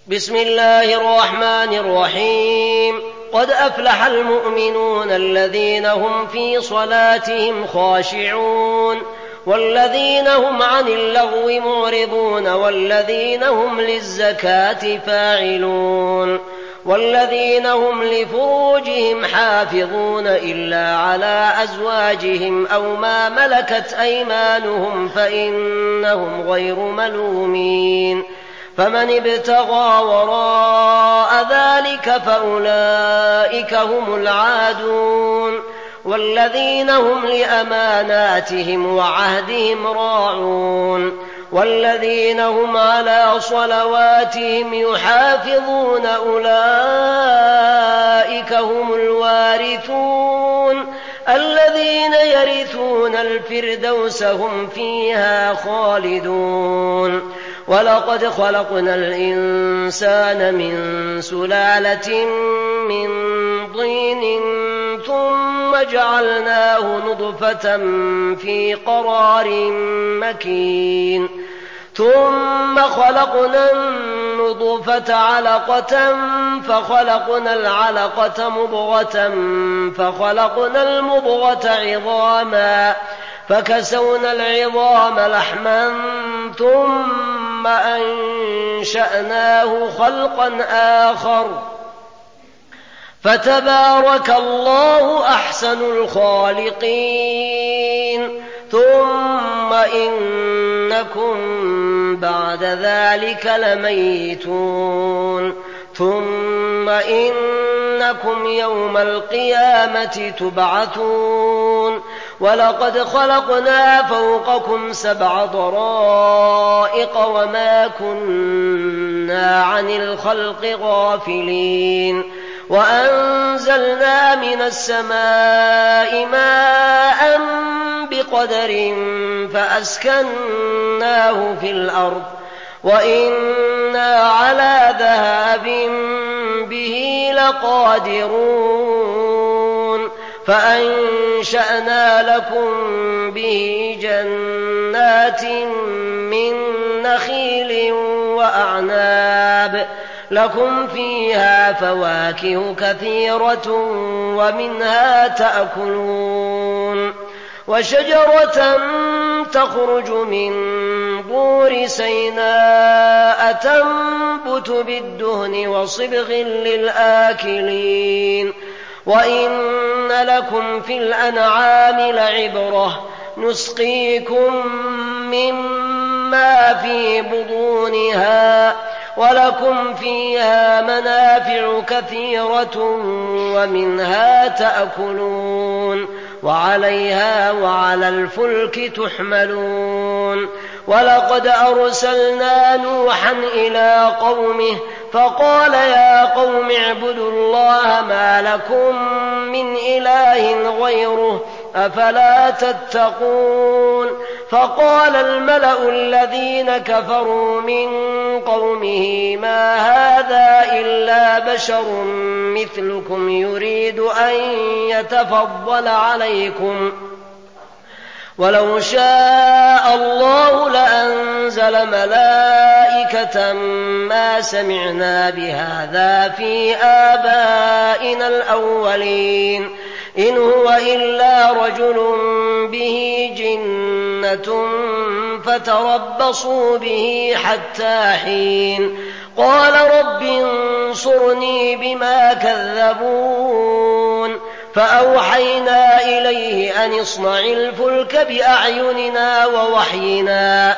بسم الله الرحمن الرحيم. قد أفلح المؤمنون الذين هم في صلاتهم خاشعون والذين هم عن اللغو معرضون والذين هم للزكاة فاعلون والذين هم لفروجهم حافظون إلا على أزواجهم أو ما ملكت أيمانهم فإنهم غير ملومين. فمن ابتغى وراء ذلك فأولئك هم العادون والذين هم لأماناتهم وعهدهم راعون والذين هم على صلواتهم يحافظون أولئك هم الوارثون الذين يرثون الفردوس هم فيها خالدون. ولقد خلقنا الإنسان من سلالة من طين ثم جعلناه نطفة في قرار مكين ثم خلقنا النطفة علقة فخلقنا العلقة مضغة فخلقنا المضغة عظاما فكسونا العظام لحما ثم أنشأناه خلقا آخر فتبارك الله أحسن الخالقين. ثم إنكم بعد ذلك لميتون ثم إنكم يوم القيامة تبعثون. ولقد خلقنا فوقكم 7 طرائق وما كنا عن الخلق غافلين وأنزلنا من السماء ماء بقدر فأسكناه في الأرض وإنا على ذهاب به لقادرون. فأنشأنا لكم به جنات من نخيل وأعناب لكم فيها فواكه كثيرة ومنها تأكلون وشجرة تخرج من طور سيناء تنبت بالدهن وصبغ للآكلين. وإن لكم في الأنعام لعبرة نسقيكم مما في بطونها ولكم فيها منافع كثيرة ومنها تأكلون وعليها وعلى الفلك تحملون. ولقد أرسلنا نوحا إلى قومه فقال يا قوم اعبدوا الله ما لكم من إله غيره أفلا تتقون. فقال الملأ الذين كفروا من قومه ما هذا إلا بشر مثلكم يريد أن يتفضل عليكم ولو شاء الله لأنزل ملائكة ما سمعنا بهذا في آبائنا الأولين إن هو إلا رجل به جنة فتربصوا به حتى حين. قال رب انصرني بما كذبون. فأوحينا إليه أن اصنع الفلك بأعيننا ووحينا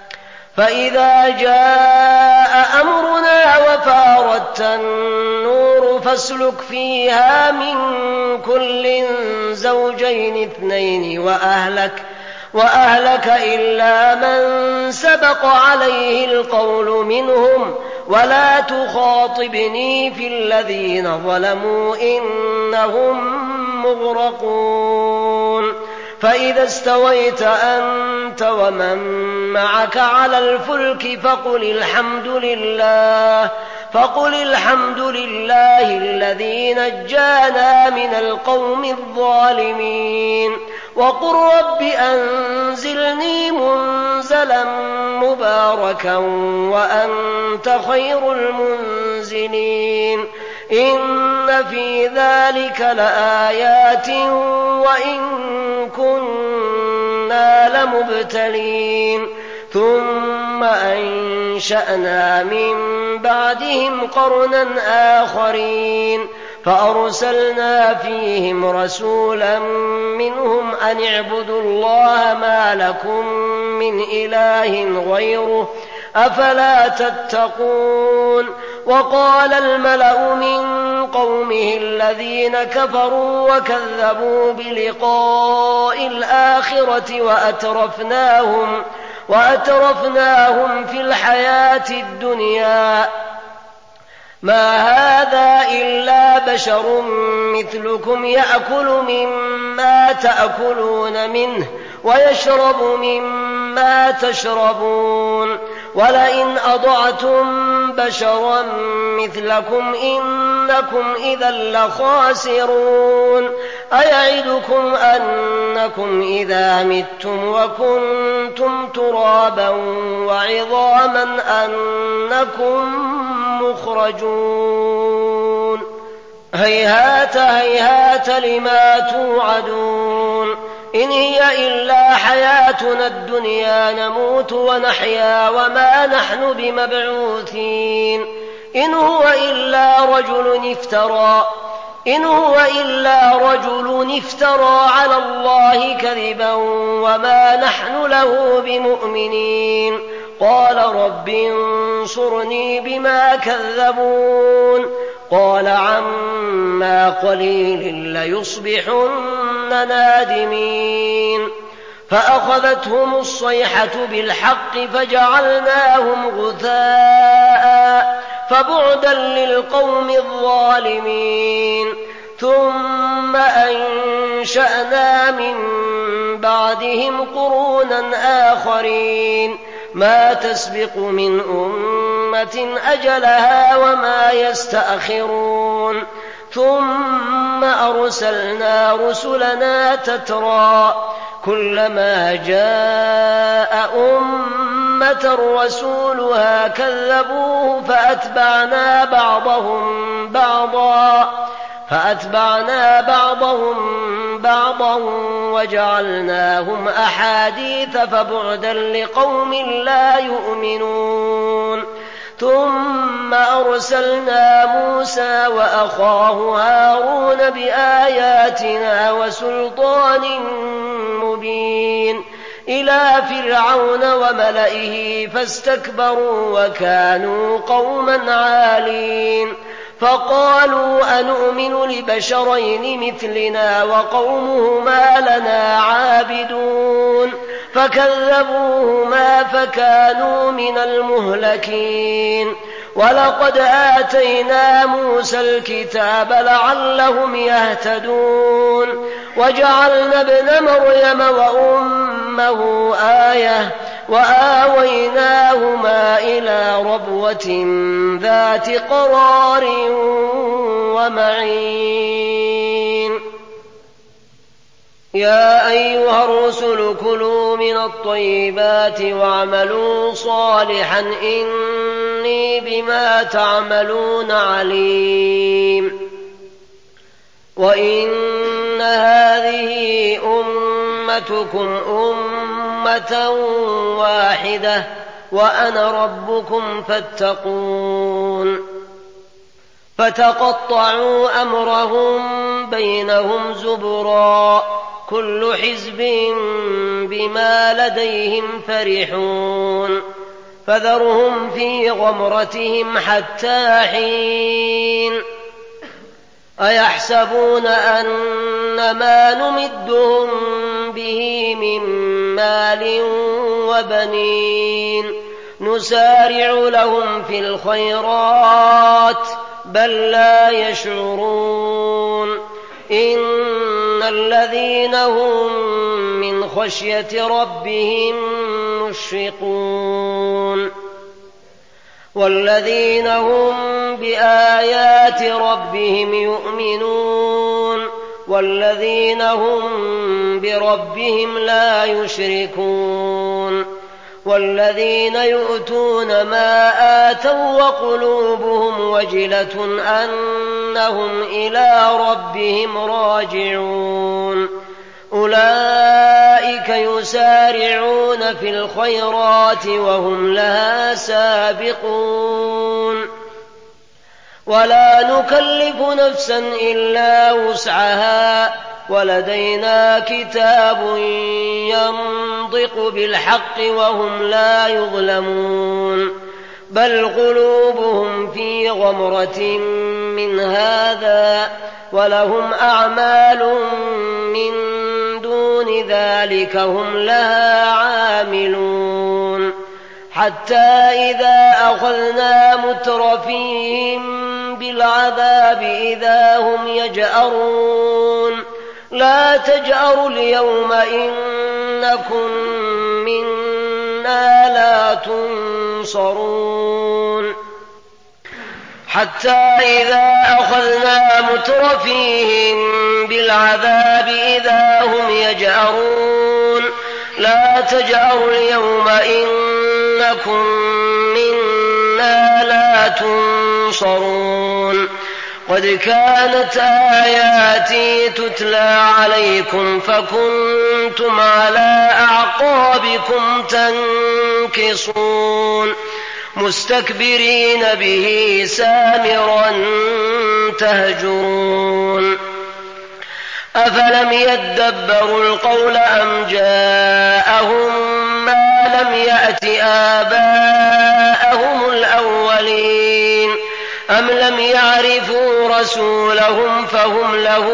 فإذا جاء أمرنا وفاردت النور فاسلك فيها من كل زوجين 2 وأهلك إلا من سبق عليه القول منهم ولا تخاطبني في الذين ظلموا إنهم مغرقون. فإذا استويت أنت ومن معك على الفلك فقل الحمد لله الذي نجانا من القوم الظالمين وقل رب أنزلني منزلا منزلا مباركا وأنت خير المنزلين إن في ذلك لآيات وإن كنا لمبتلين ثم أنشأنا من بعدهم قرنا آخرين فأرسلنا فيهم رسولا منهم أن اعبدوا الله ما لكم من إله غيره أفلا تتقون وقال الملأ من قومه الذين كفروا وكذبوا بلقاء الآخرة وأترفناهم في الحياة الدنيا ما هذا إلا بشر مثلكم يأكل مما تأكلون منه ويشرب مما تشربون ولئن أطعتم بشرا مثلكم إنكم إذا لخاسرون أيعدكم أنكم إذا متم وكنتم ترابا وعظاما أنكم مخرجون هيهات هيهات لما توعدون إن هي إلا حياتنا الدنيا نموت ونحيا وما نحن بمبعوثين إن هو إلا رجل افترى على الله كذبا وما نحن له بمؤمنين قال رب انصرني بما كذبون قال عما قليل ليصبحن نادمين فأخذتهم الصيحة بالحق فجعلناهم غثاء فبعدا للقوم الظالمين ثم أنشأنا من بعدهم قرونا آخرين ما تسبق من أمة أجلها وما يستأخرون ثم أرسلنا رسلنا تترى كلما جاء أمة رسولها كذبوه فأتبعنا بعضهم بعضا وجعلناهم أحاديث فبعدا لقوم لا يؤمنون ثم أرسلنا موسى وأخاه هارون بآياتنا وسلطان مبين إلى فرعون وملئه فاستكبروا وكانوا قوما عالين فقالوا أنؤمن لبشرين مثلنا وقومهما لنا عابدون فكذبوهما فكانوا من المهلكين ولقد آتينا موسى الكتاب لعلهم يهتدون وجعلنا ابن مريم وأمه آية وآويناهما إلى ربوة ذات قرار ومعين يا أيها الرسل كلوا من الطيبات واعملوا صالحا إني بما تعملون عليم وإن هذه أمتكم أمة واحدة وأنا ربكم فاتقون فتقطعوا أمرهم بينهم زبرا كل حزب بما لديهم فرحون فذرهم في غمرتهم حتى حين أيحسبون أن ما نمدهم به من مال وبنين نسارع لهم في الخيرات بل لا يشعرون إن الذين هم من خشية ربهم مشفقون والذين هم بآيات ربهم يؤمنون والذين هم بربهم لا يشركون والذين يؤتون ما آتوا وقلوبهم وجلة أنهم إلى ربهم راجعون أولئك يسارعون في الخيرات وهم لها سابقون ولا نكلف نفسا إلا وسعها ولدينا كتاب ينطق بالحق وهم لا يظلمون بل قلوبهم في غمرة من هذا ولهم أعمال من دون ذلك هم لها عاملون حتى إذا أخذنا مترفيهم بالعذاب إذا هم يجأرون لا تجأروا اليوم إنكم منا لا تنصرون حتى إذا أخذنا مترفيهم بالعذاب إذا هم يجأرون لا تجأروا اليوم إنكم منا لا تنصرون قد كانت آياتي تتلى عليكم فكنتم على أعقابكم تنكصون مستكبرين به سامرا تهجرون أفلم يدبروا القول أم جاءهم ما لم يأت آباءهم الأولين أم لم يعرفوا رسولهم فهم له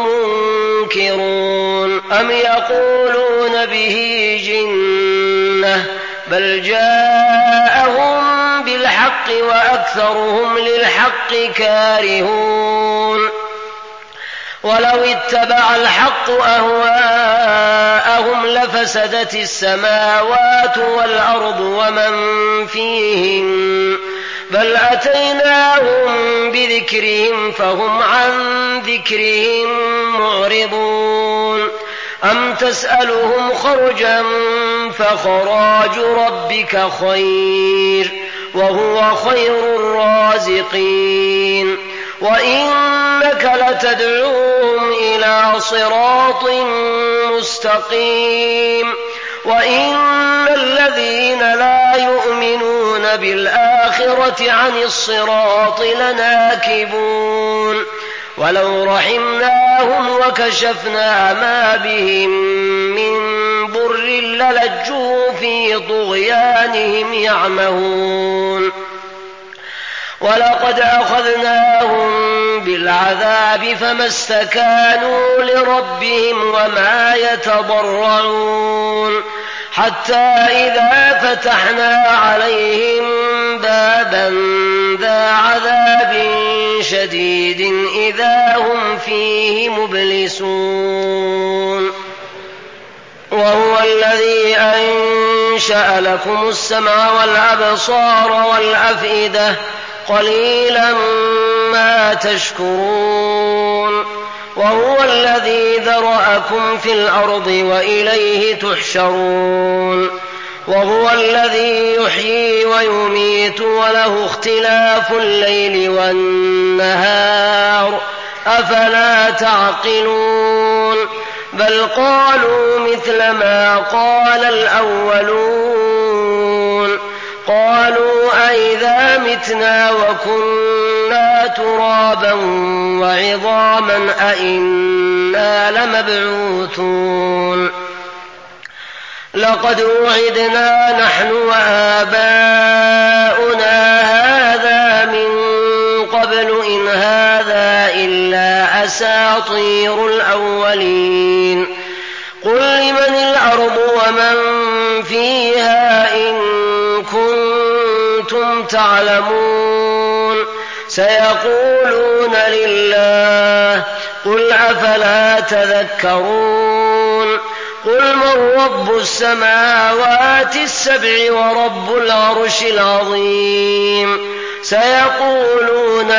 منكرون أم يقولون به جنة بل جاءهم بالحق وأكثرهم للحق كارهون ولو اتبع الحق أهواءهم لفسدت السماوات والأرض ومن فيهن بل أتيناهم بذكرهم فهم عن ذكرهم معرضون أم تسألهم خرجا فخراج ربك خير وهو خير الرازقين وإنك لتدعوهم إلى صراط مستقيم وإن الذين لا يؤمنون بالآخرة عن الصراط لناكبون ولو رحمناهم وكشفنا ما بهم من ضر للجوا في طغيانهم يعمهون ولقد أخذناهم بالعذاب فما استكانوا لربهم وما يتضرعون حتى إذا فتحنا عليهم بابا ذا عذاب شديد إذا هم فيه مبلسون وهو الذي أنشأ لكم السمع والأبصار والأفئدة قليلا ما تشكرون وهو الذي ذرأكم في الأرض وإليه تحشرون وهو الذي يحيي ويميت وله اختلاف الليل والنهار أفلا تعقلون بل قالوا مثل ما قال الأولون قالوا أئذا متنا وكنا ترابا وعظاما أئنا لمبعوثون لقد وعدنا نحن وآباؤنا هذا من قبل إن هذا إلا أساطير الأولين قل لمن الأرض ومن فيها إن كنتم تعلمون سيقولون لله قل أفلا تذكرون قل من رب السماوات السبع ورب العرش العظيم سيقولون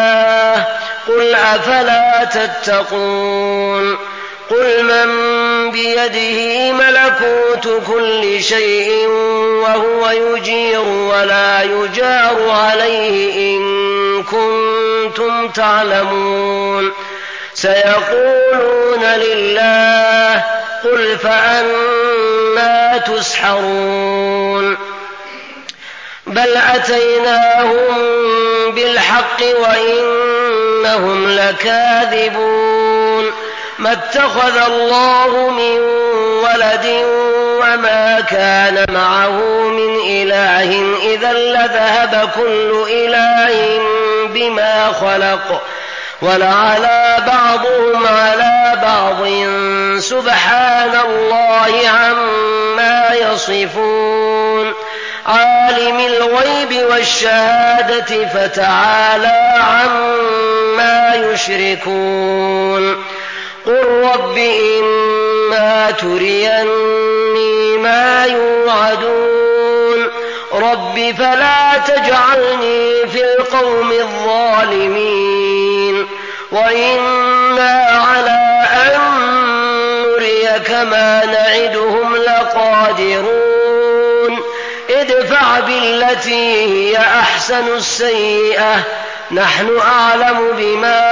لله قل أفلا تتقون قل من بيده ملكوت كل شيء وهو يجير ولا يجار عليه إن كنتم تعلمون سيقولون لله قل فأنى تسحرون بل أتيناهم بالحق وإنهم لكاذبون ما اتخذ الله من ولد وما كان معه من إله إذا لذهب كل إله بما خلق ولعلى بعضهم على بعض سبحان الله عما يصفون عالم الغيب والشهادة فتعالى عما يشركون قل رب إما تريني ما يوعدون رب فلا تجعلني في القوم الظالمين وإنا على أن نريك ما نعدهم لقادرون ادفع بالتي هي أحسن السيئة نحن أعلم بما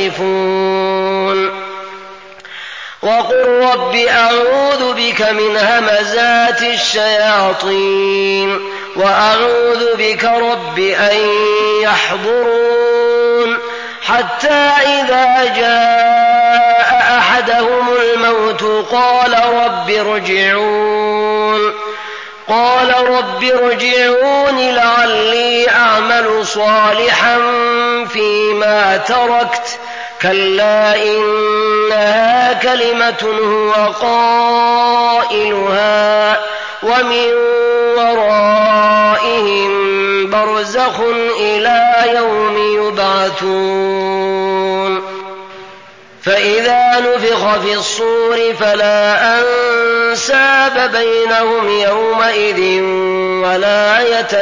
يصفون وقل رب أعوذ بك من همزات الشياطين وأعوذ بك رب أن يحضرون حتى إذا جاء أحدهم الموت قال رب ارجعون لعلي أعمل صالحا فيما تركت كلا إنها كلمة هو قائلها ومن ورائهم برزخ إلى يوم يبعثون فإذا نفخ في الصور فلا أنساب بينهم يومئذ ولا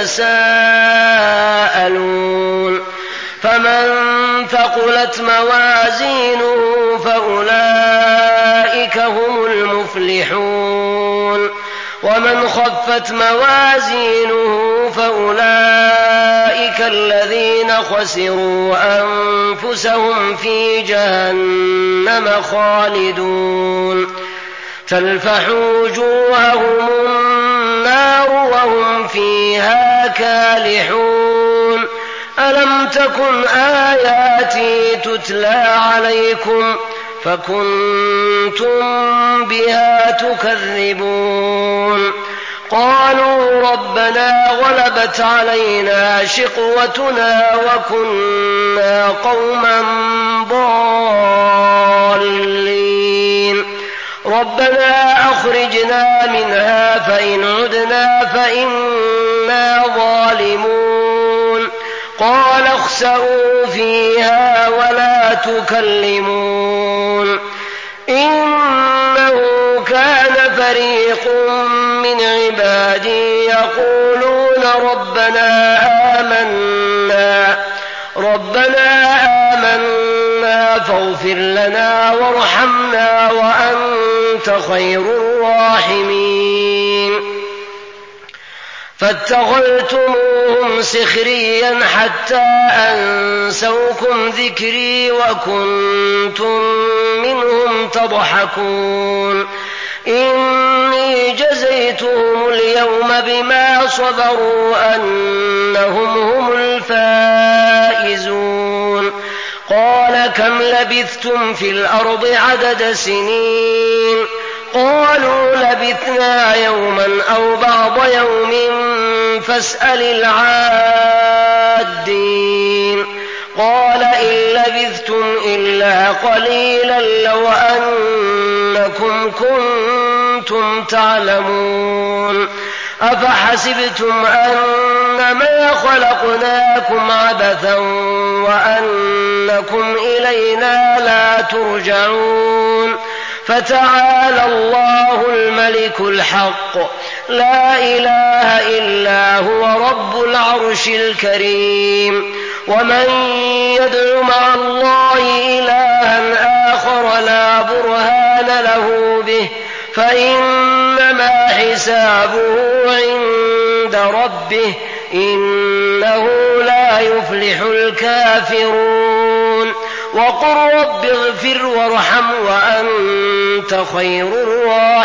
يتساءلون فمن ثقلت موازينه فأولئك هم المفلحون ومن خفت موازينه فأولئك الذين خسروا أنفسهم في جهنم خالدون تلفح وجوههم النار وهم فيها كالحون ألم تكن آياتي تتلى عليكم فكنتم بها تكذبون قالوا ربنا غلبت علينا شقوتنا وكنا قوما ضالين ربنا أخرجنا منها فإن عدنا فإنا ظالمون قال اخسئوا فيها ولا تكلمون إنه كان فريق من عبادي يقولون ربنا آمنا فاغفر لنا وارحمنا وأنت خير الراحمين فاتخذتموهم سخريا حتى أنسوكم ذكري وكنتم منهم تضحكون إني جزيتهم اليوم بما صبروا أنهم هم الفائزون قال كم لبثتم في الأرض عدد سنين قالوا لبثنا يوما أو بعض يوم فاسأل العادين قال إن لبثتم إلا قليلا لو أنكم كنتم تعلمون أفحسبتم أنما خلقناكم عبثا وأنكم إلينا لا ترجعون فتعالى الله الملك الحق لا إله إلا هو رب العرش الكريم ومن يدع مع الله إلها آخر لا برهان له به فإنما حسابه عند ربه إنه لا يفلح الكافرون وقل رب اغفر وارحم وأنت خير الراحمين